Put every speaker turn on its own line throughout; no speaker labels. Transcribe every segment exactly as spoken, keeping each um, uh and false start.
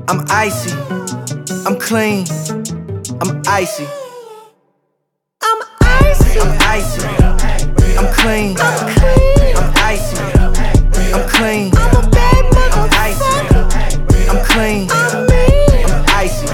I'm icy, I'm clean, I'm icy.
I'm icy,
I'm icy, I'm clean,
I'm clean,
I'm icy, I'm clean,
I'm a bad
I'm icy,
motherfucker.
I'm clean,
I'm mean,
I'm icy,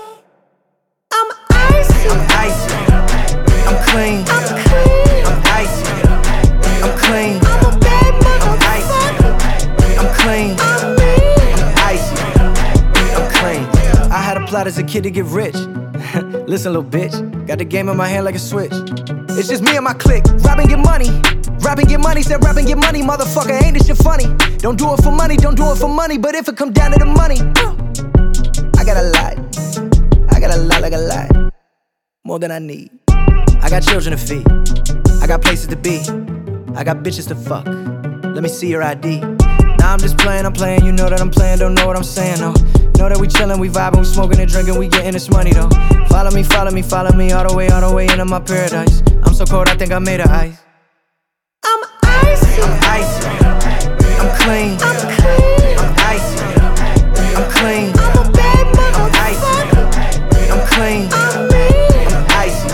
I'm icy,
I'm icy, I'm clean,
I'm clean,
I'm icy, I'm clean,
I'm a bad
I'm icy,
motherfucker.
I'm clean,
I'm mean,
I'm icy, I'm clean. I had a plot as a kid to get rich. Listen, little bitch, got the game in my hand like a switch. It's just me and my clique, rap and get money. Rap and get money, said rap and get money. Motherfucker, ain't this shit funny? Don't do it for money, don't do it for money. But if it come down to the money, uh, I got a lot. I got a lot, like a lot. More than I need. I got children to feed. I got places to be. I got bitches to fuck. Let me see your I D. Nah, I'm just playing, I'm playing. You know that I'm playing, don't know what I'm saying, though. Know that we chillin', we vibing, we smoking and drinking, we getting this money, though. Follow me, follow me, follow me all the way, all the way into my paradise. I'm so cold, I think I made of ice.
I'm icy,
I'm icy, I'm clean,
I'm clean,
I'm icy, I'm clean,
I'm a bad
I'm icy,
motherfucker.
I'm clean,
I'm mean,
I'm icy,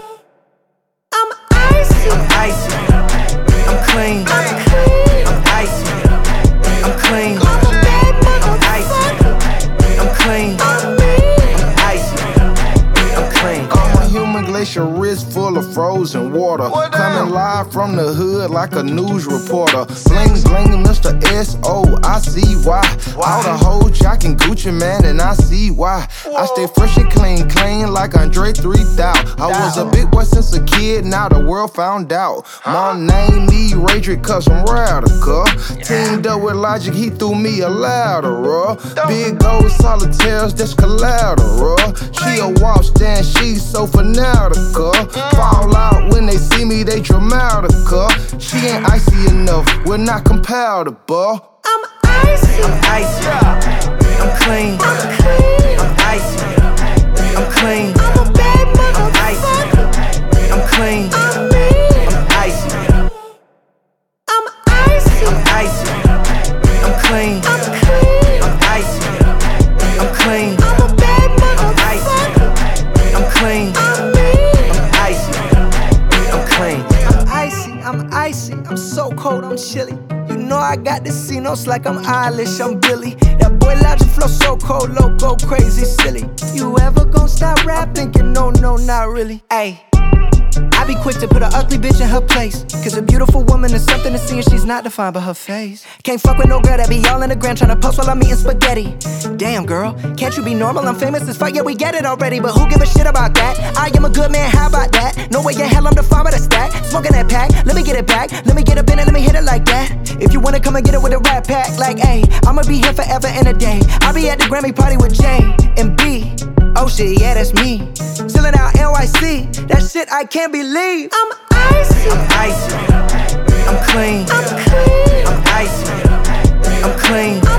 I'm icy,
I'm icy, I'm clean,
I'm clean,
I'm icy, I'm clean,
I'm a bad
I'm icy,
motherfucker.
I'm clean,
I'm mean,
I'm icy, I'm clean.
I'm a human glacier wrist full of frozen water. Coming live from the hood like a news reporter. Bling bling, Mister S O, I see why. All the hoes jocking Gucci, man, and I see why. I stay fresh and clean, clean like Andre three thousand. I was a big boy since a kid, now the world found out. Mom named me Radrick cause I'm radical. Teamed up with Logic, he threw me a lateral. Big gold solitaires, that's collateral. She a walk stand, she's so fanatical. Fall out when they see me, they dramatical. She ain't icy enough, we're not compatible.
I'm icy,
I'm icy, I'm clean,
I'm clean,
I'm icy, I'm clean,
I'm a bad
I'm icy,
motherfucker.
I'm clean,
I'm mean,
I'm icy,
I'm icy,
I'm icy, I'm clean,
I'm clean,
I'm icy, I'm clean,
I'm a bad
I'm icy,
motherfucker.
I'm clean,
I'm mean,
I'm icy, I'm clean. I'm icy, I'm icy, I'm so cold, I'm chilly. You know I got the C-notes like I'm Eilish, I'm Billy. That boy Logic flow so cold, loco, crazy, silly. You ever gon' stop rap thinking, no, no, not really. Ayy, I be quick to put an ugly bitch in her place. Cause a beautiful woman is something to see and she's not defined by her face. Can't fuck with no girl that be all in the gram tryna post while I'm eating spaghetti. Damn girl, can't you be normal? I'm famous as fuck, yeah we get it already. But who give a shit about that? I am a good man, how about that? No way in hell I'm defined by the stack. Smoking that pack, let me get it back. Let me get up in it, let me hit it like that. If you wanna come and get it with a rap pack, like ayy, I'ma be here forever and a day. I'll be at the Grammy party with J and B. Oh shit, yeah, that's me. Chillin' out N Y C, that shit I can't believe.
I'm icy,
I'm icy, I'm clean,
I'm clean,
I'm icy, I'm clean,